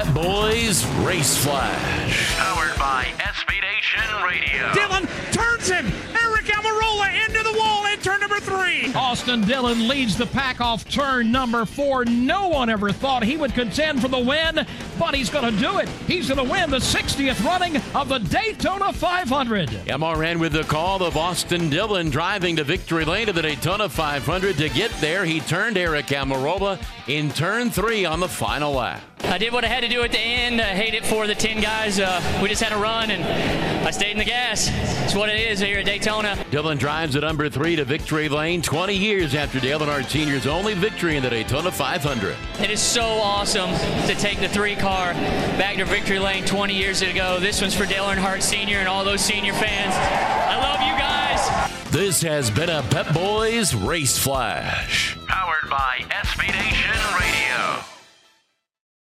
Pep Boys Race Flash. Powered by SB Nation Radio. Dillon turns him. Eric Almirola into the wall in turn number 3. Austin Dillon leads the pack off turn number 4. No one ever thought he would contend for the win, but he's going to do it. He's going to win the 60th running of the Daytona 500. MRN with the call of Austin Dillon driving to victory lane to the Daytona 500. To get there, he turned Eric Almirola in turn 3 on the final lap. I did what I had to do at the end. I hate it for the 10 guys. We just had to run, and I stayed in the gas. It's what it is here at Daytona. Dillon drives at number 3 to victory lane 20 years after Dale Earnhardt Sr.'s only victory in the Daytona 500. It is so awesome to take the 3 car back to victory lane 20 years ago. This one's for Dale Earnhardt Sr. and all those senior fans. I love you guys. This has been a Pep Boys Race Flash. Powered by SB Nation